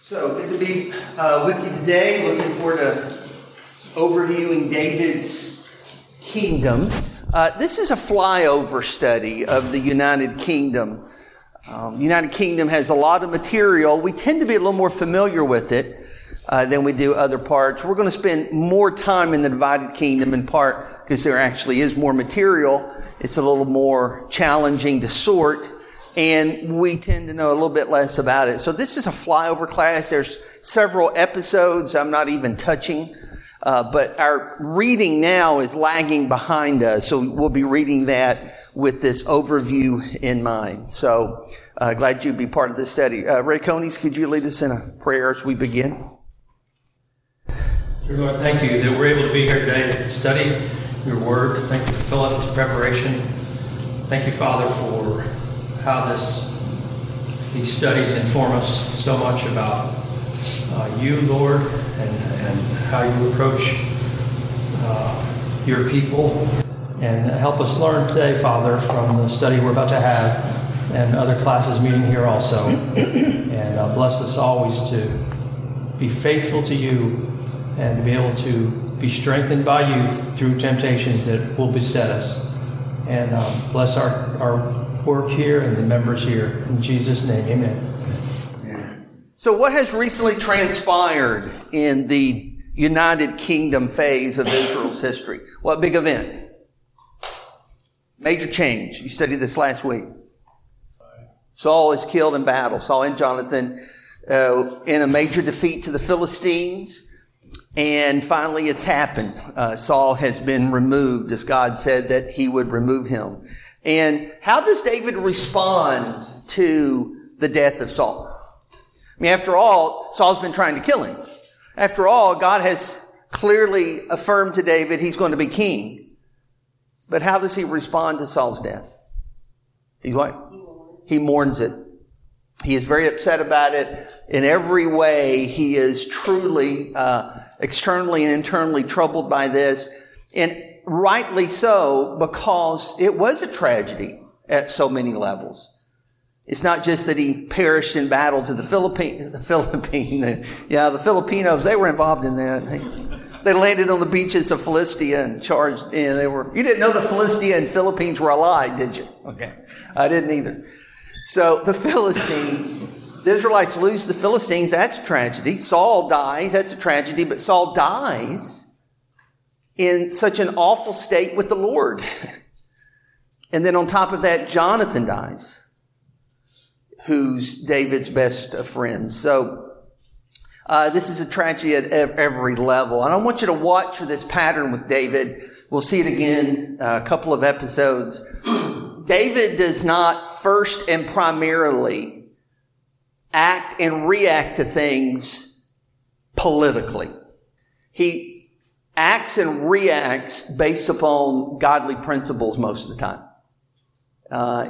So good to be with you today. Looking forward to overviewing David's kingdom. This is a flyover study of the United Kingdom. The United Kingdom has a lot of material. We tend to be a little more familiar with it than we do other parts. We're going to spend more time in the divided kingdom, in part because there actually is more material. It's a little more challenging to sort, and we tend to know a little bit less about it. So this is a flyover class. There's several episodes I'm not even touching, but our reading now is lagging behind us. So we'll be reading that with this overview in mind. So glad you'd be part of this study. Ray Conies, could you lead us in a prayer as we begin? Dear Lord, thank you that we're able to be here today to study your word. Thank you for Philip's preparation. Thank you, Father, for how these studies inform us so much about you, Lord, and how you approach your people. And help us learn today, Father, from the study we're about to have and other classes meeting here also. And bless us always to be faithful to you and to be able to be strengthened by you through temptations that will beset us. And bless our work here and the members here. In Jesus' name, amen. So what has recently transpired in the United Kingdom phase of Israel's history? What big event? Major change. You studied this last week. Saul is killed in battle. Saul and Jonathan in a major defeat to the Philistines. And finally it's happened. Saul has been removed, as God said that he would remove him. And how does David respond to the death of Saul? I mean, after all, Saul's been trying to kill him. After all, God has clearly affirmed to David he's going to be king. But how does he respond to Saul's death? He what? He mourns it. He is very upset about it. In every way, he is truly externally and internally troubled by this. And rightly so, because it was a tragedy at so many levels. It's not just that he perished in battle to the Filipinos, they were involved in that. They landed on the beaches of Philistia and charged, and you didn't know the Philistia and Philippines were allied, did you? Okay. I didn't either. So the Philistines, the Israelites lose the Philistines, that's a tragedy. Saul dies, that's a tragedy, but Saul dies in such an awful state with the Lord. And then on top of that, Jonathan dies, who's David's best friend. So this is a tragedy at every level. And I want you to watch for this pattern with David. We'll see it again a couple of episodes. David does not first and primarily act and react to things politically. He acts and reacts based upon godly principles most of the time.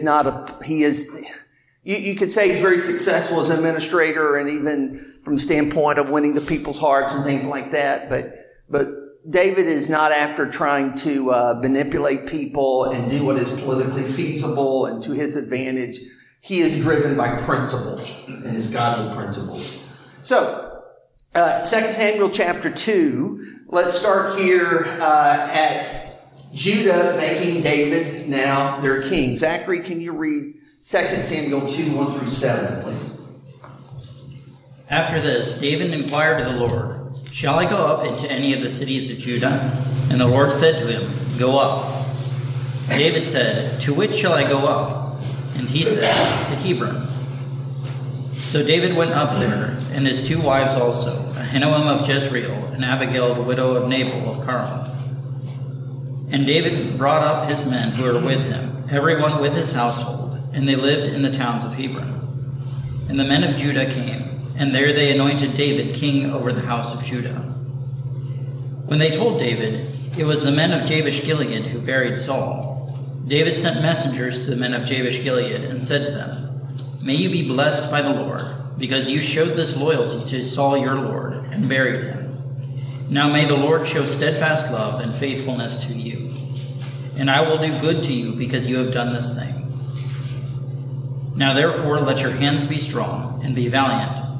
You could say he's very successful as an administrator and even from the standpoint of winning the people's hearts and things like that. But David is not after trying to manipulate people and do what is politically feasible and to his advantage. He is driven by principles and his godly principles. So, 2 Samuel chapter 2, let's start here at Judah making David now their king. Zachary, can you read 2 Samuel 2, 1 through 7, please? After this, David inquired of the Lord, "Shall I go up into any of the cities of Judah?" And the Lord said to him, "Go up." David said, "To which shall I go up?" And he said, "To Hebron." So David went up there, and his two wives also, Ahinoam of Jezreel, and Abigail the widow of Nabal of Carmel. And David brought up his men who were with him, everyone with his household, and they lived in the towns of Hebron. And the men of Judah came, and there they anointed David king over the house of Judah. When they told David, it was the men of Jabesh-Gilead who buried Saul, David sent messengers to the men of Jabesh-Gilead and said to them, "May you be blessed by the Lord, because you showed this loyalty to Saul your Lord and buried him. Now may the Lord show steadfast love and faithfulness to you. And I will do good to you because you have done this thing. Now therefore let your hands be strong and be valiant,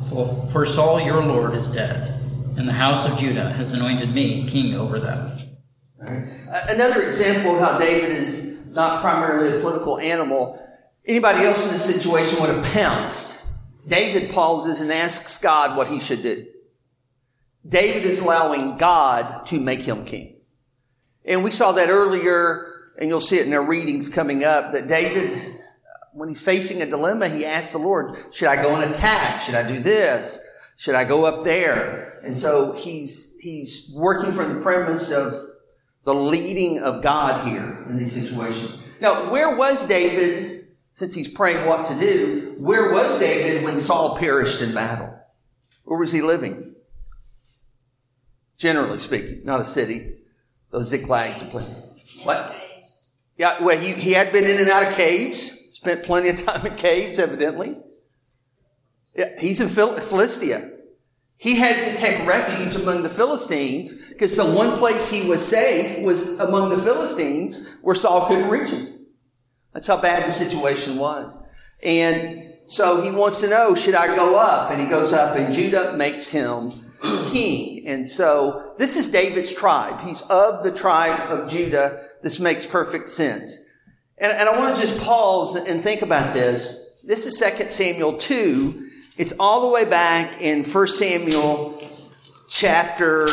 For Saul your Lord is dead, and the house of Judah has anointed me king over them. Right. Another example of how David is not primarily a political animal. Anybody else in this situation would have pounced. David pauses and asks God what he should do. David is allowing God to make him king. And we saw that earlier, and you'll see it in our readings coming up, that David, when he's facing a dilemma, he asks the Lord, should I go and attack? Should I do this? Should I go up there? And so he's working from the premise of the leading of God here in these situations. Now, where was David, since he's praying what to do, where was David when Saul perished in battle? Where was he living? Generally speaking, not a city. Those Ziklags and places. What? Yeah, well, he had been in and out of caves. Spent plenty of time in caves, evidently. Yeah, he's in Philistia. He had to take refuge among the Philistines because the one place he was safe was among the Philistines where Saul couldn't reach him. That's how bad the situation was. And so he wants to know, should I go up? And he goes up, and Judah makes him king. And so this is David's tribe. He's of the tribe of Judah. This makes perfect sense. And I want to just pause and think about this. This is 2 Samuel 2. It's all the way back in 1 Samuel chapter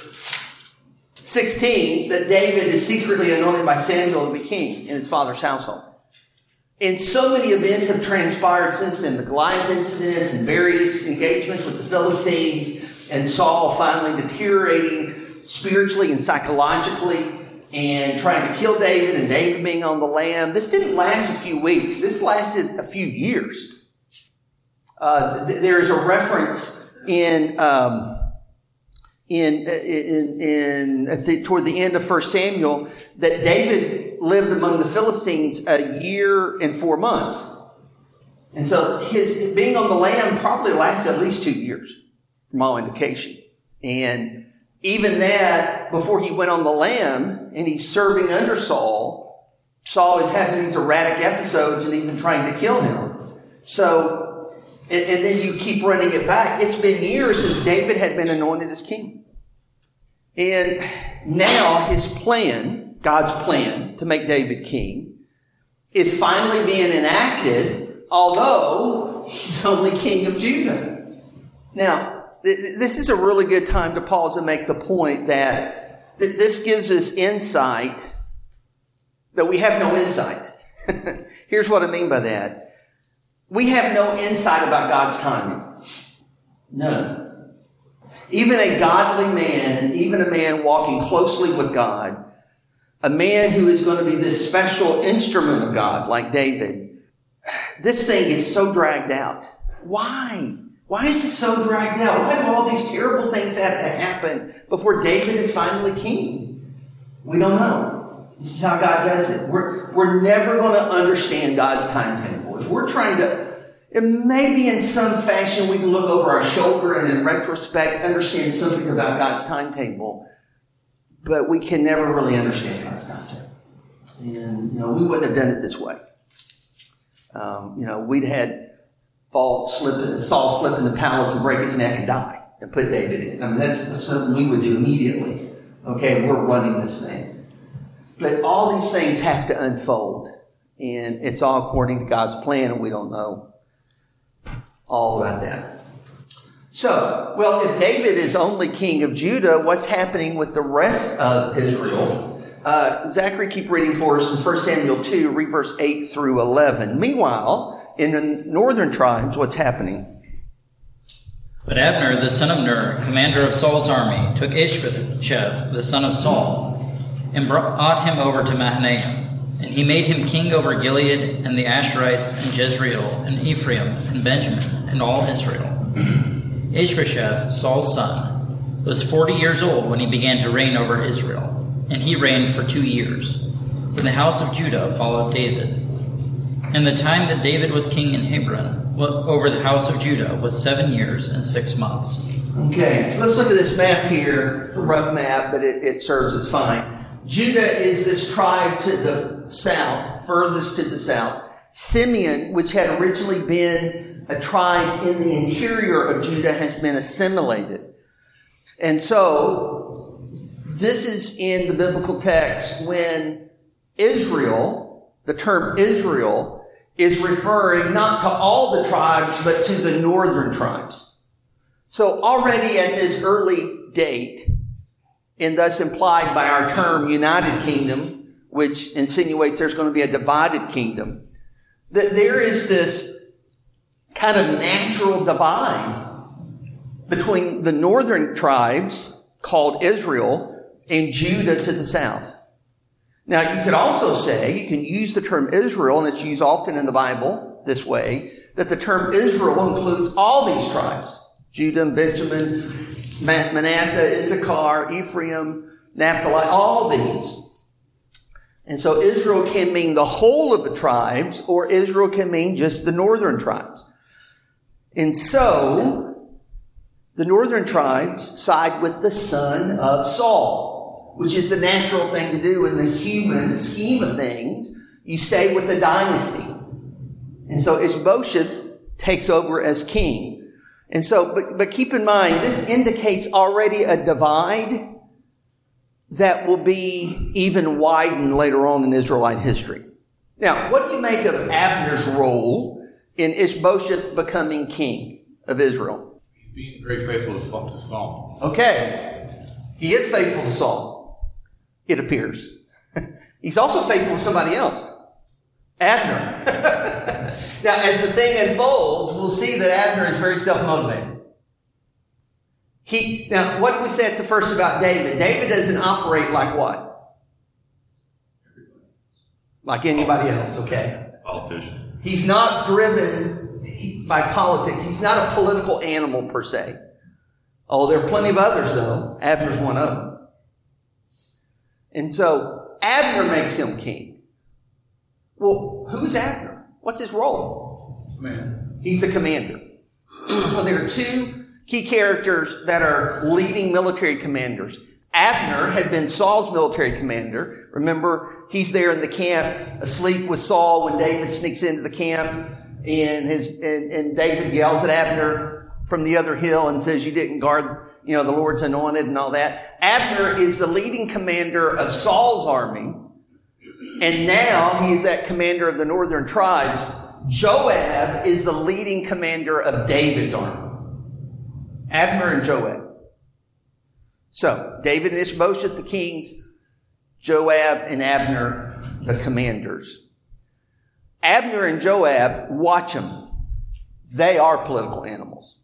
16 that David is secretly anointed by Samuel to be king in his father's household. And so many events have transpired since then. The Goliath incidents and various engagements with the Philistines and Saul finally deteriorating spiritually and psychologically and trying to kill David and David being on the lam. This didn't last a few weeks. This lasted a few years. There is a reference toward the end of 1 Samuel that David lived among the Philistines a year and 4 months. And so his being on the lam probably lasted at least 2 years, from all indication. And even that, before he went on the lam and he's serving under Saul, Saul is having these erratic episodes and even trying to kill him. So, and then you keep running it back. It's been years since David had been anointed as king. And now his plan, God's plan to make David king, is finally being enacted, although he's only king of Judah. Now, this is a really good time to pause and make the point that this gives us insight that we have no insight. Here's what I mean by that. We have no insight about God's timing. None. Even a godly man, even a man walking closely with God, a man who is going to be this special instrument of God like David, this thing is so dragged out. Why? Why is it so dragged out? Why do all these terrible things have to happen before David is finally king? We don't know. This is how God does it. We're never going to understand God's timetable. If we're trying to, and maybe in some fashion we can look over our shoulder and in retrospect understand something about God's timetable, but we can never really understand God's timetable. And, we wouldn't have done it this way. We'd had Saul slip in the palace and break his neck and die and put David in. I mean, that's something we would do immediately. Okay, we're running this thing. But all these things have to unfold. And it's all according to God's plan, and we don't know all about that. So, if David is only king of Judah, what's happening with the rest of Israel? Zachary, keep reading for us in 1 Samuel 2, read verse 8 through 11. Meanwhile, in the northern tribes, what's happening? But Abner, the son of Ner, commander of Saul's army, took Ishbosheth, the son of Saul, and brought him over to Mahanaim. And he made him king over Gilead and the Asherites and Jezreel and Ephraim and Benjamin and all Israel. Ishbosheth, Saul's son, was 40 years old when he began to reign over Israel, and he reigned for 2 years. Then the house of Judah followed David. And the time that David was king in Hebron over the house of Judah was 7 years and 6 months. Okay, so let's look at this map here. It's a rough map, but it serves as fine. Judah is this tribe to the south, furthest to the south. Simeon, which had originally been a tribe in the interior of Judah has been assimilated. And so, this is in the biblical text when Israel, the term Israel, is referring not to all the tribes, but to the northern tribes. So already at this early date, and thus implied by our term United Kingdom, which insinuates there's going to be a divided kingdom, that there is this kind of natural divide between the northern tribes called Israel and Judah to the south. Now, you could also say, you can use the term Israel, and it's used often in the Bible this way, that the term Israel includes all these tribes. Judah, Benjamin, Manasseh, Issachar, Ephraim, Naphtali, all these. And so Israel can mean the whole of the tribes, or Israel can mean just the northern tribes. And so, the northern tribes side with the son of Saul, which is the natural thing to do in the human scheme of things. You stay with the dynasty. And so Ishbosheth takes over as king. And so, but keep in mind, this indicates already a divide that will be even widened later on in Israelite history. Now, what do you make of Abner's role in Ishbosheth becoming king of Israel? He's being very faithful to Saul. Okay. He is faithful to Saul, it appears. He's also faithful to somebody else, Abner. Now, as the thing unfolds, we'll see that Abner is very self-motivated. Now, what did we say at the first about David? David doesn't operate like what? Like anybody else, okay? Politician. He's not driven by politics. He's not a political animal per se. Oh, there are plenty of others, though. Abner's one of them. And so, Abner makes him king. Well, who's Abner? What's his role? Man. He's the commander. So there are two key characters that are leading military commanders. Abner had been Saul's military commander. Remember, he's there in the camp, asleep with Saul when David sneaks into the camp, and David yells at Abner from the other hill and says, "You didn't guard, the Lord's anointed," and all that. Abner is the leading commander of Saul's army, and now he is that commander of the northern tribes. Joab is the leading commander of David's army. Abner and Joab. So, David and Ishbosheth, the kings, Joab and Abner, the commanders. Abner and Joab, watch them. They are political animals.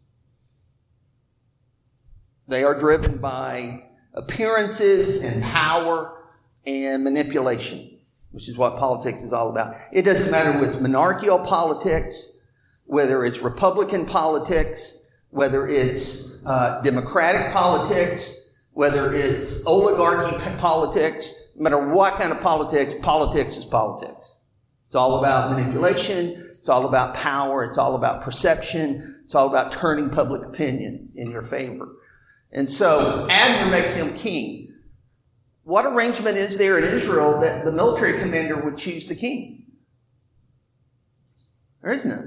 They are driven by appearances and power and manipulation, which is what politics is all about. It doesn't matter whether it's monarchical politics, whether it's Republican politics, whether it's democratic politics, whether it's oligarchy politics, no matter what kind of politics, politics is politics. It's all about manipulation. It's all about power. It's all about perception. It's all about turning public opinion in your favor. And so Abner makes him king. What arrangement is there in Israel that the military commander would choose the king? There is none.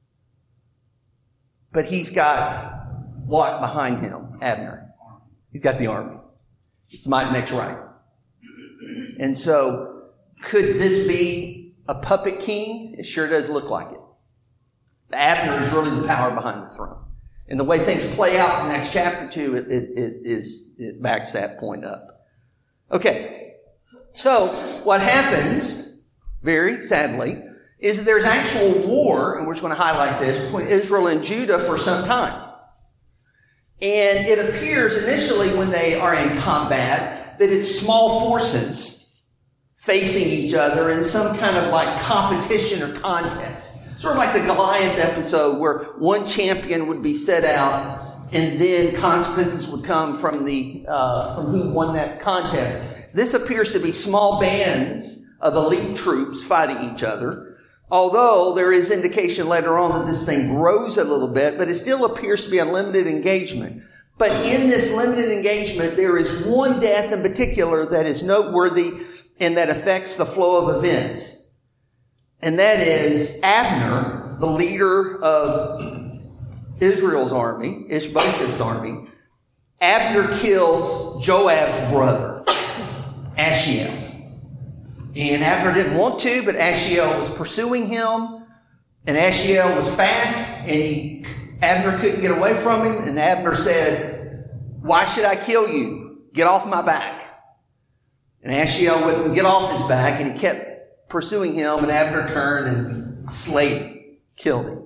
But he's got what behind him? Abner. He's got the army. It's might makes right. And so, could this be a puppet king? It sure does look like it. Abner is really the power behind the throne. And the way things play out in the next chapter 2, it backs that point up. Okay. So, what happens, very sadly, is there's actual war, and we're just going to highlight this, between Israel and Judah for some time. And it appears initially when they are in combat that it's small forces facing each other in some kind of like competition or contest. Sort of like the Goliath episode where one champion would be set out and then consequences would come from who won that contest. This appears to be small bands of elite troops fighting each other. Although there is indication later on that this thing grows a little bit, but it still appears to be a limited engagement. But in this limited engagement, there is one death in particular that is noteworthy and that affects the flow of events. And that is Abner, the leader of Israel's army, Ishbosheth's army, Abner kills Joab's brother, Ashiel. And Abner didn't want to, but Ashiel was pursuing him. And Ashiel was fast, and Abner couldn't get away from him. And Abner said, "Why should I kill you? Get off my back." And Ashiel wouldn't get off his back, and he kept pursuing him. And Abner turned and slayed him, killed him.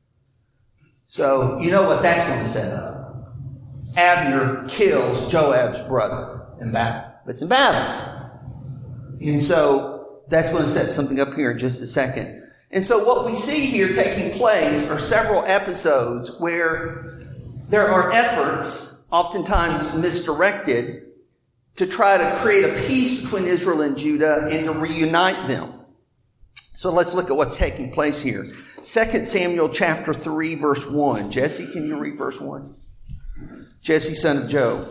So you know what that's going to set up. Abner kills Joab's brother in battle. It's in battle. And so that's going to set something up here in just a second. And so what we see here taking place are several episodes where there are efforts, oftentimes misdirected, to try to create a peace between Israel and Judah and to reunite them. So let's look at what's taking place here. 2 Samuel chapter 3, verse 1. Jesse, can you read verse 1? Jesse, son of Joe.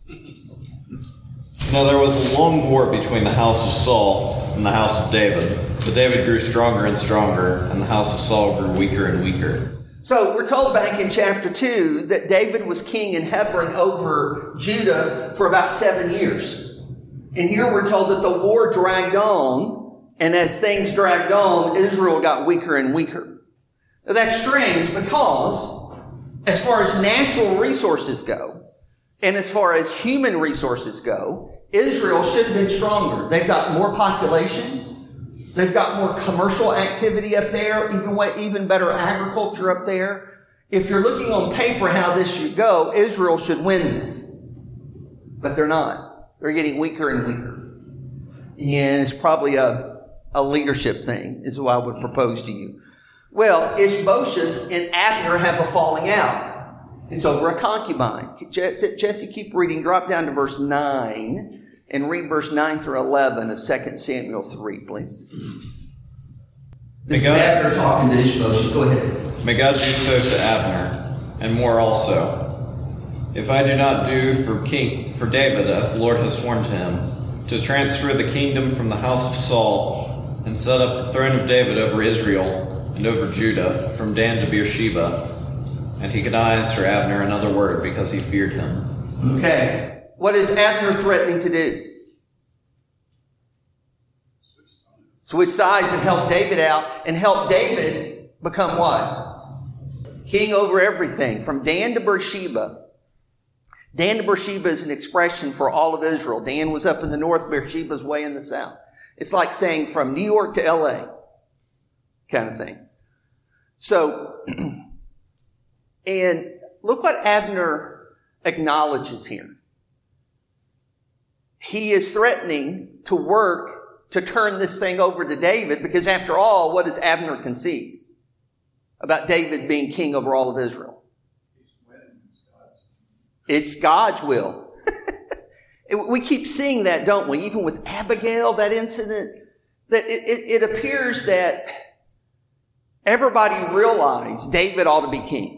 Now there was a long war between the house of Saul and the house of David. But David grew stronger and stronger, and the house of Saul grew weaker and weaker. So we're told back in chapter 2 that David was king in Hebron over Judah for about 7 years. And here we're told that the war dragged on, and as things dragged on, Israel got weaker and weaker. Now that's strange because as far as natural resources go, and as far as human resources go, Israel should have been stronger. They've got more population. They've got more commercial activity up there, even better agriculture up there. If you're looking on paper how this should go, Israel should win this. But they're not. They're getting weaker and weaker. And it's probably a leadership thing, is what I would propose to you. Well, Ishbosheth and Abner have a falling out. It's over a concubine. Jesse, keep reading. Drop down to verse 9 and read verse 9 through 11 of 2 Samuel 3, please. This is Abner talking to Ishbosheth. Go ahead. May God do so to Abner, and more also, if I do not do for David as the Lord has sworn to him, to transfer the kingdom from the house of Saul and set up the throne of David over Israel and over Judah, from Dan to Beersheba. And he could not answer Abner another word because he feared him. Okay. What is Abner threatening to do? Switch sides and help David out and help David become what? King over everything from Dan to Beersheba. Dan to Beersheba is an expression for all of Israel. Dan was up in the north, Beersheba's way in the south. It's like saying from New York to LA kind of thing. So, and look what Abner acknowledges here. He is threatening to work to turn this thing over to David because after all, what does Abner concede about David being king over all of Israel? It's God's will. We keep seeing that, don't we? Even with Abigail, that incident, that it appears that everybody realized David ought to be king.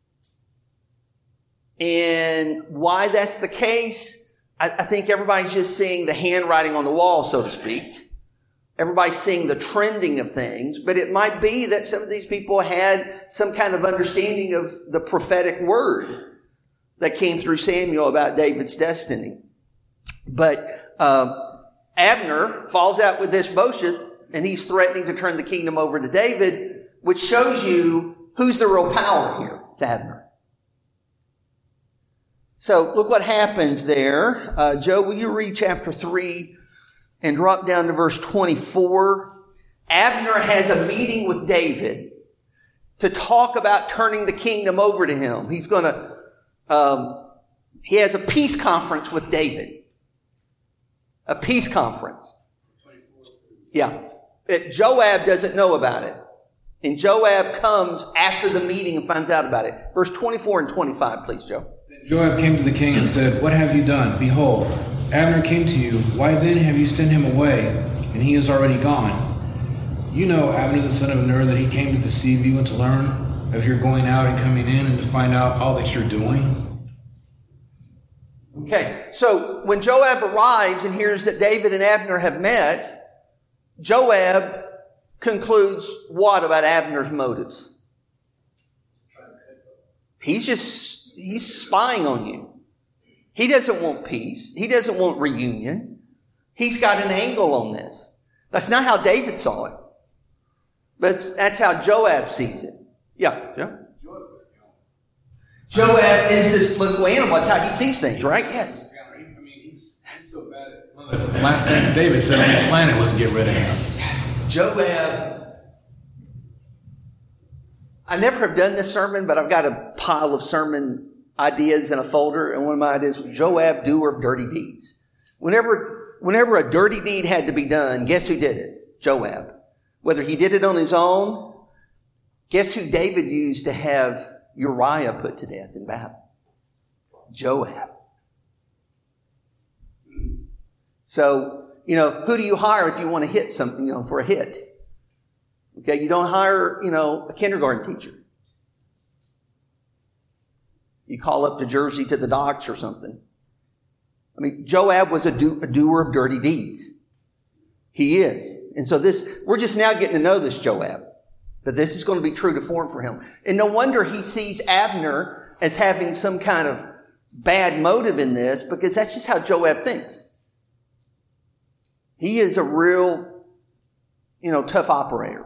And why that's the case, I think everybody's just seeing the handwriting on the wall, so to speak. Everybody's seeing the trending of things, but it might be that some of these people had some kind of understanding of the prophetic word that came through Samuel about David's destiny. But Abner falls out with Ishbosheth, and he's threatening to turn the kingdom over to David, which shows you who's the real power here. It's Abner. So look what happens there. Joe, will you read chapter 3 and drop down to verse 24? Abner has a meeting with David to talk about turning the kingdom over to him. He's going to, he has a peace conference with David. A peace conference. Yeah. Joab doesn't know about it. And Joab comes after the meeting and finds out about it. Verse 24 and 25, please, Joe. Joab came to the king and said, "What have you done? Behold, Abner came to you. Why then have you sent him away, and he is already gone? You know Abner the son of Ner, that he came to deceive you and to learn of your going out and coming in and to find out all that you're doing." Okay, so when Joab arrives and hears that David and Abner have met, Joab concludes what about Abner's motives? He's spying on you. He doesn't want peace. He doesn't want reunion. He's got an angle on this. That's not how David saw it. But that's how Joab sees it. Yeah, Joe? Joab is this political animal. That's how he sees things, right? Yes. I mean, he's so bad at one of the last things David said on his planet was to get rid of him. Joab. I never have done this sermon, but I've got a pile of sermon ideas in a folder, and one of my ideas was Joab, doer of dirty deeds. Whenever a dirty deed had to be done, guess who did it? Joab. Whether he did it on his own, guess who David used to have Uriah put to death in battle? Joab. So, who do you hire if you want to hit something, for a hit? Okay, you don't hire, a kindergarten teacher. You call up to Jersey to the docks or something. I mean, Joab was a doer of dirty deeds. He is. And so we're just now getting to know this Joab. But this is going to be true to form for him. And no wonder he sees Abner as having some kind of bad motive in this, because that's just how Joab thinks. He is a real, tough operator.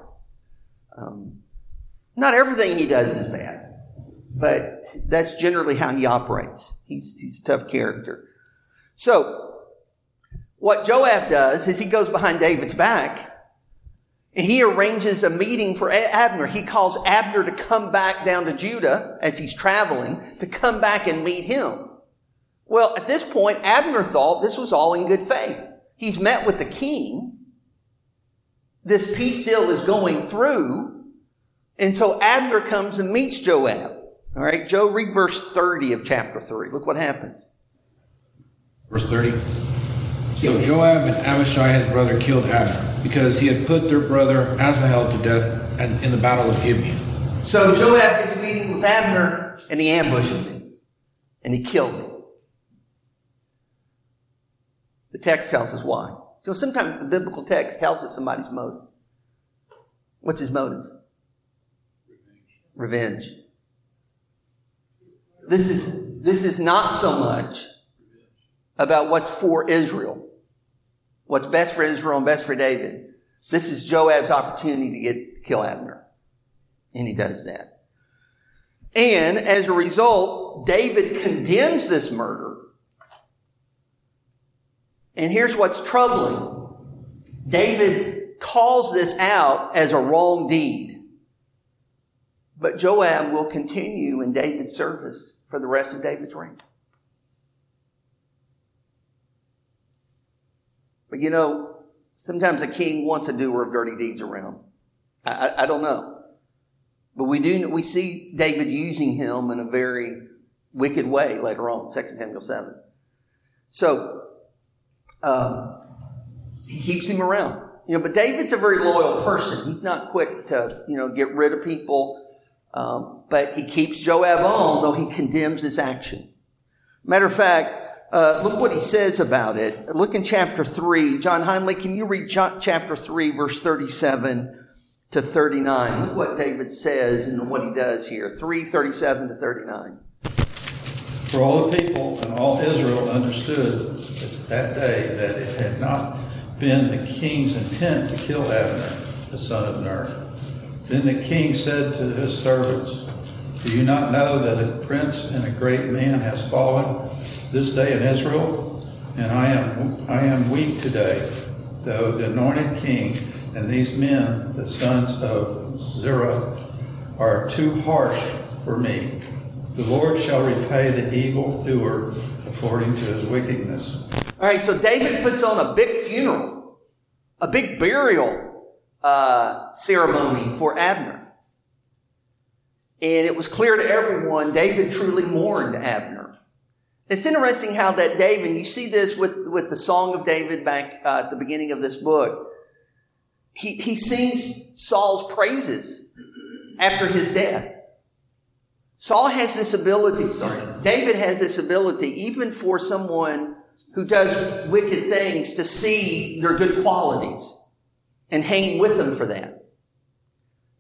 Not everything he does is bad, but that's generally how he operates. He's a tough character. So, what Joab does is he goes behind David's back and he arranges a meeting for Abner. He calls Abner to come back down to Judah as he's traveling, to come back and meet him. Well, at this point, Abner thought this was all in good faith. He's met with the king. This peace deal is going through. And so Abner comes and meets Joab. All right, Joe, read verse 30 of chapter 3. Look what happens. Verse 30. So Joab and Abishai, his brother, killed Abner, because he had put their brother Asahel to death in the battle of Gibeon. So Joab gets a meeting with Abner, and he ambushes him, and he kills him. The text tells us why. So sometimes the biblical text tells us somebody's motive. What's his motive? Revenge. This is not so much about what's for Israel, what's best for Israel and best for David. This is Joab's opportunity to kill Abner. And he does that. And as a result, David condemns this murder. And here's what's troubling. David calls this out as a wrong deed. But Joab will continue in David's service for the rest of David's reign. But sometimes a king wants a doer of dirty deeds around. I don't know. But we see David using him in a very wicked way later on, 2 Samuel 7. So, he keeps him around. But David's a very loyal person. He's not quick to, get rid of people. But he keeps Joab on, though he condemns his action. Matter of fact, look what he says about it. Look in chapter 3. John Heinley, can you read chapter 3, verse 37 to 39? Look what David says and what he does here. 3:37 to 39. For all the people and all Israel understood that day that it had not been the king's intent to kill Abner, the son of Ner. Then the king said to his servants, "Do you not know that a prince and a great man has fallen this day in Israel? And I am weak today, though the anointed king and these men, the sons of Zerah, are too harsh for me. The Lord shall repay the evildoer according to his wickedness." All right, so David puts on a big funeral, a big burial ceremony for Abner. And it was clear to everyone David truly mourned Abner. It's interesting how that David, you see this with the Song of David back at the beginning of this book, he sings Saul's praises after his death. Saul has this ability, David has this ability, even for someone who does wicked things, to see their good qualities and hang with them for that.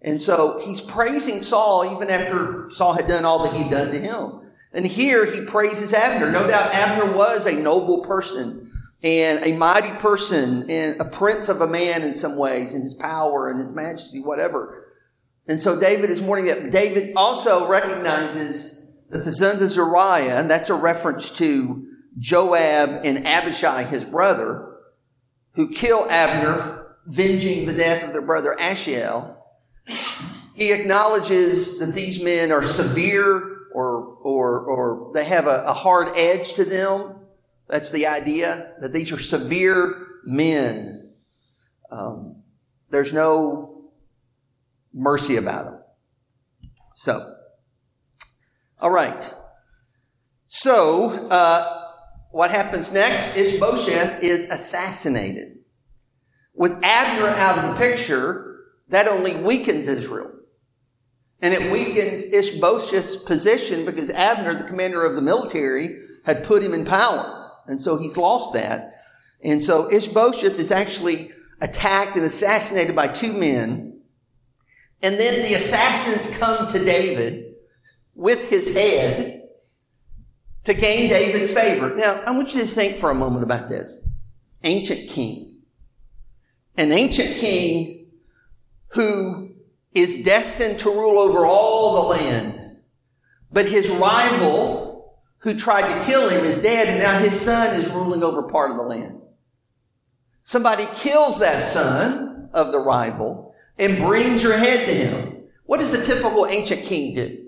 And so he's praising Saul even after Saul had done all that he'd done to him. And here he praises Abner. No doubt Abner was a noble person and a mighty person and a prince of a man in some ways, in his power and his majesty, whatever. And so David is mourning that. David also recognizes that the sons of Zeruiah, and that's a reference to Joab and Abishai, his brother, who kill Abner, venging the death of their brother Ashiel. He acknowledges that these men are severe or they have a hard edge to them. That's the idea, that these are severe men. There's no mercy about them. So, all right. So, what happens next? Ishbosheth is assassinated. With Abner out of the picture, that only weakens Israel. And it weakens Ishbosheth's position because Abner, the commander of the military, had put him in power. And so he's lost that. And so Ishbosheth is actually attacked and assassinated by two men. And then the assassins come to David with his head to gain David's favor. Now, I want you to think for a moment about this. Ancient king. An ancient king who is destined to rule over all the land. But his rival, who tried to kill him, is dead, and now his son is ruling over part of the land. Somebody kills that son of the rival and brings your head to him. What does the typical ancient king do?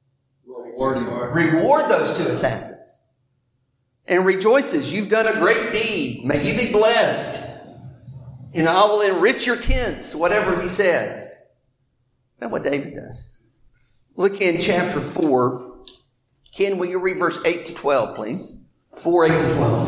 Reward those two assassins. And rejoices, you've done a great deed. May you be blessed. And I will enrich your tents, whatever he says. That's what David does. Look in chapter 4. Ken, will you read verse 8 to 12, please? 4, 8 to 12.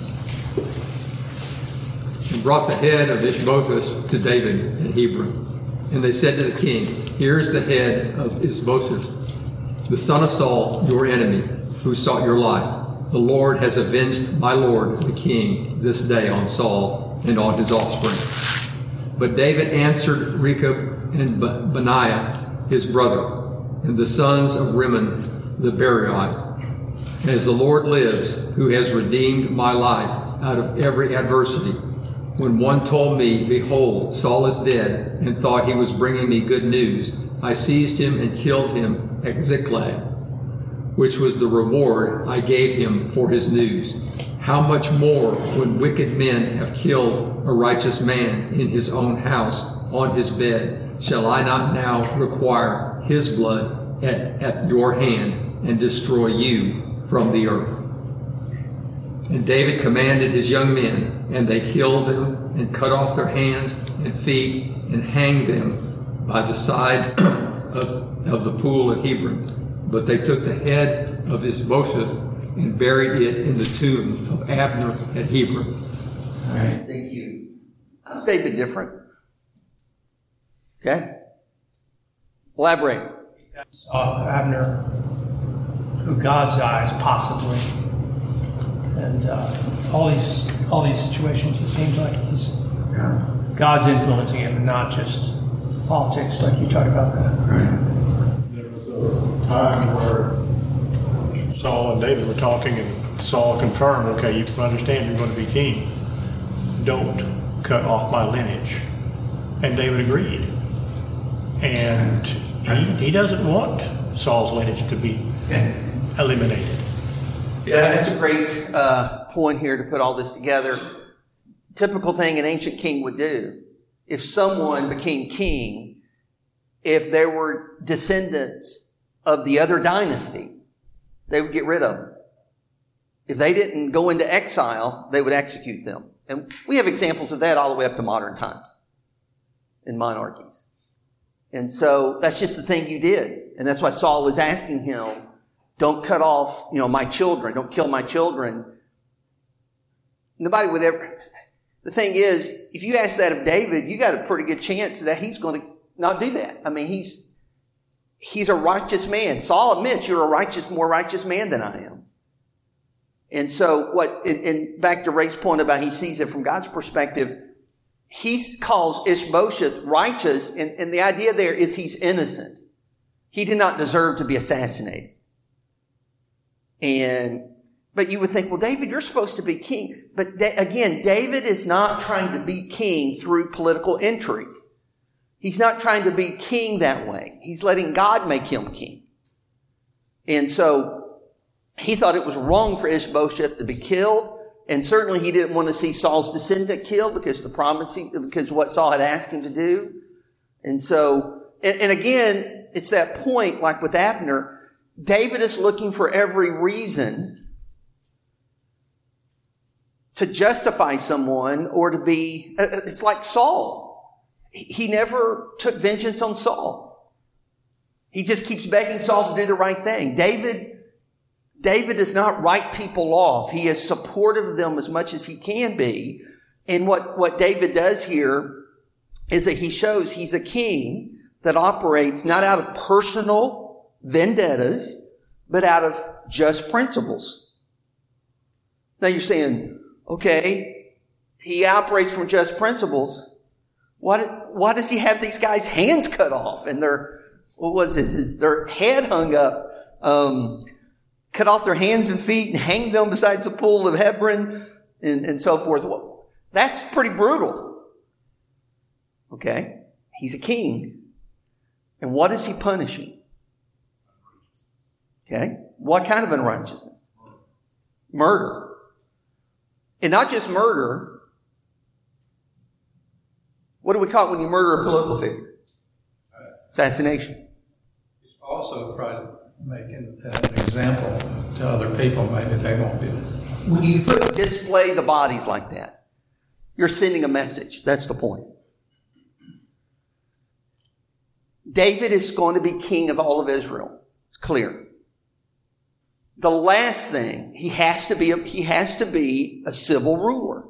And brought the head of Ishbosheth to David at Hebron. And they said to the king, here is the head of Ishbosheth, the son of Saul, your enemy, who sought your life. The Lord has avenged my lord, the king, this day on Saul and on his offspring. But David answered Rechab and Benaiah, his brother, and the sons of Rimmon the Beerothite, as the Lord lives, who has redeemed my life out of every adversity. When one told me, behold, Saul is dead, and thought he was bringing me good news, I seized him and killed him at Ziklag, which was the reward I gave him for his news. How much more when wicked men have killed a righteous man in his own house on his bed, shall I not now require his blood at your hand and destroy you from the earth? And David commanded his young men, and they killed them and cut off their hands and feet and hanged them by the side of the pool at Hebron. But they took the head of Ishbosheth and buried it in the tomb of Abner at Hebron. All right, thank you. How's David different? Okay. Elaborate. Abner, who God's eyes possibly, and all these situations, it seems like he's God's influencing him, and not just politics, like you talked about that. Right. There was a time where Saul and David were talking, and Saul confirmed, okay, you understand you're going to be king. Don't cut off my lineage. And David agreed. And he doesn't want Saul's lineage to be eliminated. Yeah, that's a great point here to put all this together. Typical thing an ancient king would do. If someone became king, if there were descendants of the other dynasty, they would get rid of them. If they didn't go into exile, they would execute them. And we have examples of that all the way up to modern times in monarchies. And so that's just the thing you did. And that's why Saul was asking him, don't cut off, my children. Don't kill my children. Nobody would ever. The thing is, if you ask that of David, you got a pretty good chance that he's going to not do that. I mean, he's a righteous man. Saul admits, you're more righteous man than I am. And so and back to Ray's point about he sees it from God's perspective, he calls Ishbosheth righteous, and the idea there is he's innocent. He did not deserve to be assassinated. But you would think, well, David, you're supposed to be king. But again, David is not trying to be king through political intrigue. He's not trying to be king that way. He's letting God make him king. And so he thought it was wrong for Ishbosheth to be killed. And certainly he didn't want to see Saul's descendant killed because because what Saul had asked him to do. And so, and again, it's that point, like with Abner, David is looking for every reason to justify someone or to be, it's like Saul. He never took vengeance on Saul. He just keeps begging Saul to do the right thing. David does not write people off. He is supportive of them as much as he can be. And what David does here is that he shows he's a king that operates not out of personal vendettas, but out of just principles. Now you're saying, okay, he operates from just principles. Why does he have these guys' hands cut off and their head hung up, cut off their hands and feet and hang them beside the pool of Hebron and so forth? Well, that's pretty brutal. Okay? He's a king. And what is he punishing? Okay? What kind of unrighteousness? Murder. And not just murder. What do we call it when you murder a political figure? Assassination. He's also trying to make an example to other people. Maybe they won't do it. When you display the bodies like that, you're sending a message. That's the point. David is going to be king of all of Israel. It's clear. The last thing, he has to be a civil ruler.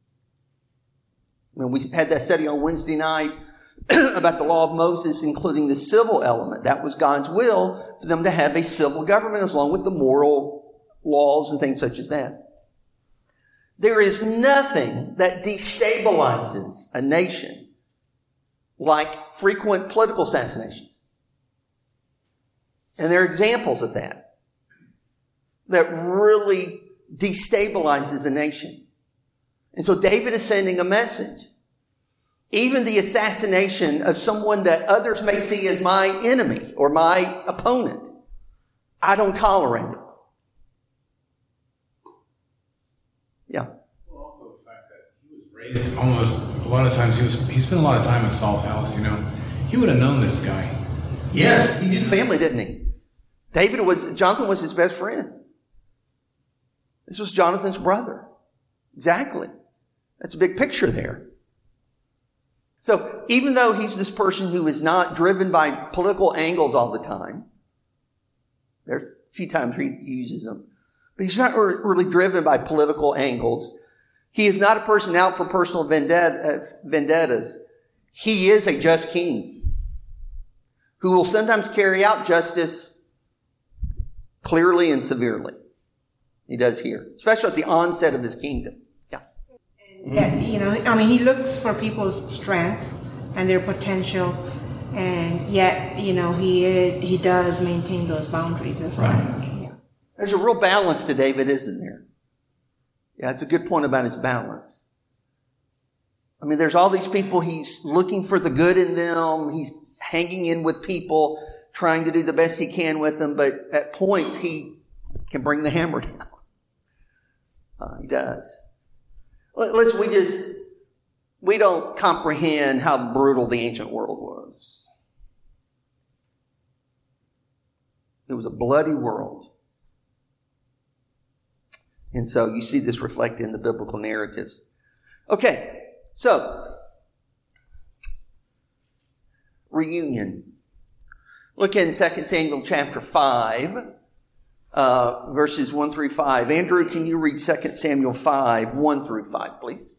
I mean, we had that study on Wednesday night about the law of Moses, including the civil element. That was God's will for them to have a civil government, along with the moral laws and things such as that. There is nothing that destabilizes a nation like frequent political assassinations. And there are examples of that really destabilizes a nation. And so David is sending a message. Even the assassination of someone that others may see as my enemy or my opponent, I don't tolerate it. Yeah. Well, also the fact that he was raised almost a lot of times. He spent a lot of time at Saul's house. He would have known this guy. Yeah, he knew the family, didn't he? Jonathan was his best friend. This was Jonathan's brother. Exactly. That's a big picture there. So even though he's this person who is not driven by political angles all the time, there's a few times he uses them, but he's not really driven by political angles. He is not a person out for personal vendettas. He is a just king who will sometimes carry out justice clearly and severely. He does here, especially at the onset of his kingdom. Yeah. Yeah, he looks for people's strengths and their potential, and yet, he does maintain those boundaries as well. Right. Yeah. There's a real balance to David, isn't there? Yeah, it's a good point about his balance. There's all these people, he's looking for the good in them, he's hanging in with people, trying to do the best he can with them, but at points he can bring the hammer down. He does. We don't comprehend how brutal the ancient world was. It was a bloody world. And so you see this reflected in the biblical narratives. Okay, so reunion. Look in 2 Samuel chapter 5. Verses 1 through 5. Andrew, can you read 2 Samuel 5, 1 through 5, please?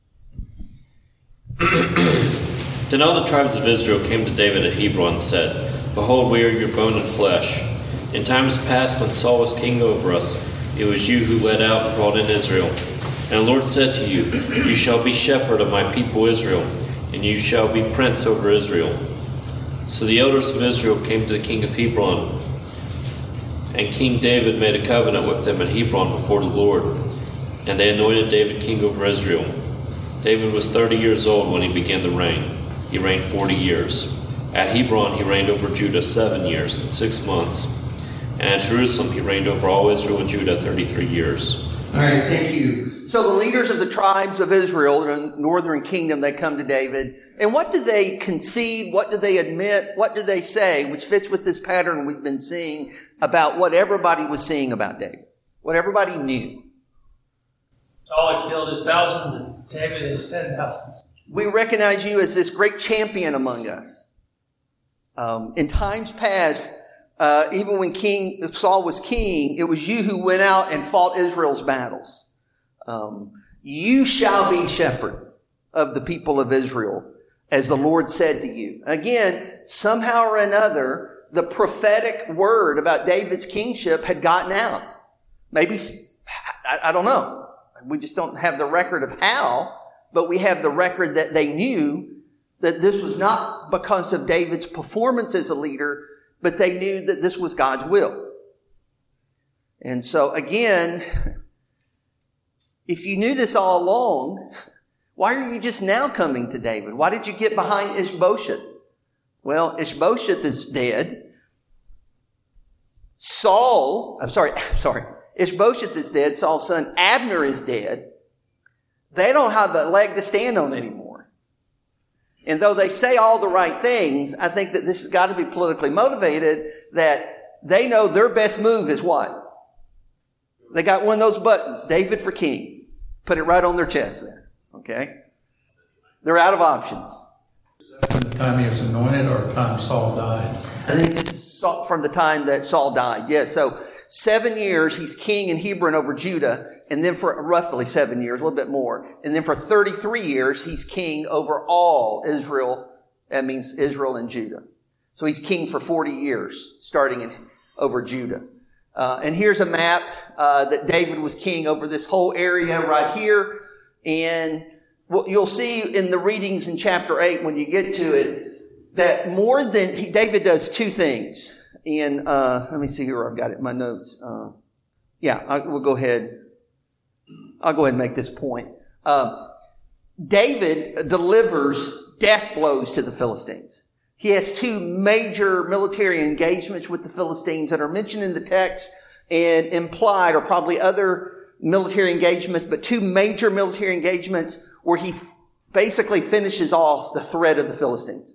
Then all the tribes of Israel came to David at Hebron and said, Behold, we are your bone and flesh. In times past, when Saul was king over us, it was you who led out and brought in Israel. And the Lord said to you, You shall be shepherd of my people Israel, and you shall be prince over Israel. So the elders of Israel came to the king of Hebron, and King David made a covenant with them at Hebron before the Lord, and they anointed David king over Israel. David was 30 years old when he began to reign. He reigned 40 years. At Hebron he reigned over Judah 7 years and 6 months. And at Jerusalem he reigned over all Israel and Judah 33 years. All right, thank you. So the leaders of the tribes of Israel, the northern kingdom, they come to David. And what do they concede? What do they admit? What do they say? Which fits with this pattern we've been seeing about what everybody was seeing about David. What everybody knew. Saul had killed his 1,000 and David his 10,000. We recognize you as this great champion among us. In times past, even when Saul was king, it was you who went out and fought Israel's battles. You shall be shepherd of the people of Israel, as the Lord said to you. Again, somehow or another, the prophetic word about David's kingship had gotten out. Maybe, I don't know. We just don't have the record of how, but we have the record that they knew that this was not because of David's performance as a leader, but they knew that this was God's will. And so again, if you knew this all along, why are you just now coming to David? Why did you get behind Ishbosheth? Well, Ishbosheth is dead. Ishbosheth is dead. Saul's son Abner is dead. They don't have a leg to stand on anymore. And though they say all the right things, I think that this has got to be politically motivated, that they know their best move is what? They got one of those buttons, David for king. Put it right on their chest there. Okay? They're out of options. From the time he was anointed or the time Saul died? I think this is from the time that Saul died. Yes. So 7 years he's king in Hebron over Judah, and then for roughly 7 years, a little bit more. And then for 33 years, he's king over all Israel. That means Israel and Judah. So he's king for 40 years, starting over Judah. And here's a map that David was king over this whole area right here. And what you'll see in the readings in chapter 8, when you get to it, that David does two things. And let me see here, I've got it in my notes. We'll go ahead. I'll go ahead and make this point. David delivers death blows to the Philistines. He has two major military engagements with the Philistines that are mentioned in the text and implied, or probably other military engagements, but two major military engagements where he basically finishes off the threat of the Philistines.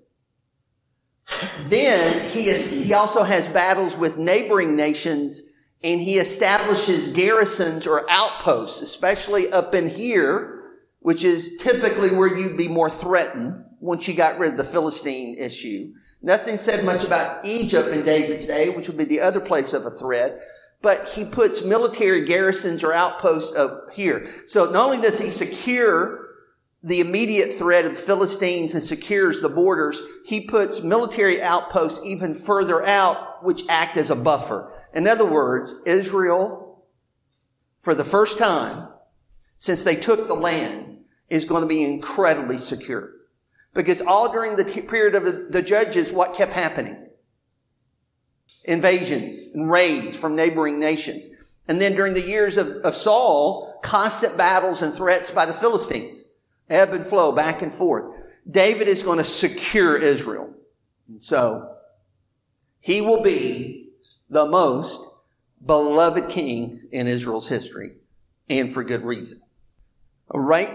Then he also has battles with neighboring nations, and he establishes garrisons or outposts, especially up in here, which is typically where you'd be more threatened once you got rid of the Philistine issue. Nothing said much about Egypt in David's day, which would be the other place of a threat. But he puts military garrisons or outposts up here. So not only does he secure the immediate threat of the Philistines and secures the borders, he puts military outposts even further out, which act as a buffer. In other words, Israel, for the first time since they took the land, is going to be incredibly secure. Because all during the period of the judges, what kept happening? Invasions and raids from neighboring nations. And then during the years of Saul, constant battles and threats by the Philistines. Ebb and flow, back and forth. David is going to secure Israel. And so, he will be the most beloved king in Israel's history. And for good reason. All right.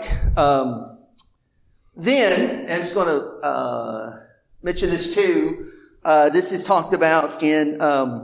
Then, I'm just going to mention this too. This is talked about in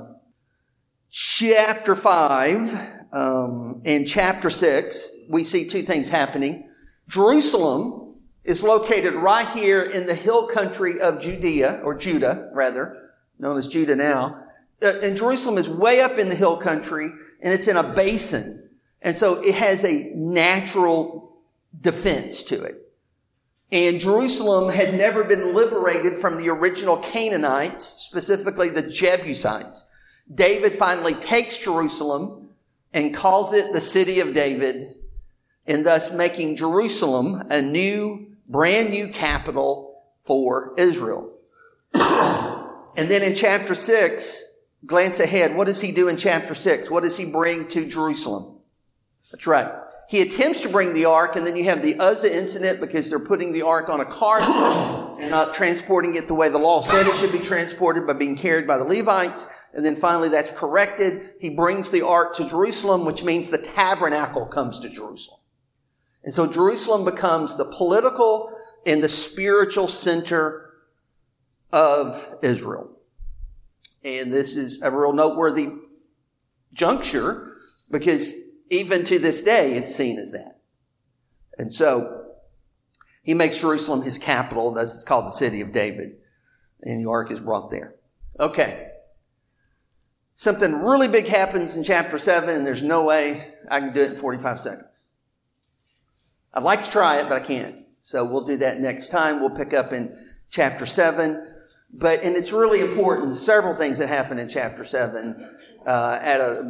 chapter 5 and chapter 6. We see two things happening. Jerusalem is located right here in the hill country of Judea, or Judah, rather, known as Judah now. And Jerusalem is way up in the hill country, and it's in a basin. And so it has a natural defense to it. And Jerusalem had never been liberated from the original Canaanites, specifically the Jebusites. David finally takes Jerusalem and calls it the city of David. and thus making Jerusalem a brand new capital for Israel. And then in chapter 6, glance ahead. What does he do in chapter 6? What does he bring to Jerusalem? That's right. He attempts to bring the ark, and then you have the Uzzah incident because they're putting the ark on a cart and not transporting it the way the law said it should be transported, by being carried by the Levites. And then finally that's corrected. He brings the ark to Jerusalem, which means the tabernacle comes to Jerusalem. And so Jerusalem becomes the political and the spiritual center of Israel. And this is a real noteworthy juncture because even to this day, it's seen as that. And so he makes Jerusalem his capital. Thus it's called the city of David. And the ark is brought there. Okay. Something really big happens in chapter 7, and there's no way I can do it in 45 seconds. I'd like to try it, but I can't. So we'll do that next time. We'll pick up in chapter 7. And it's really important. There's several things that happen in chapter 7 at the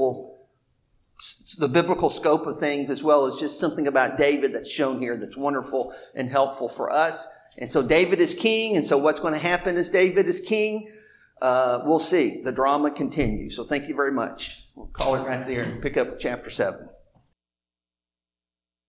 biblical scope of things, as well as just something about David that's shown here that's wonderful and helpful for us. And so David is king. And so what's going to happen as David is king? We'll see. The drama continues. So thank you very much. We'll call it right there and pick up chapter 7.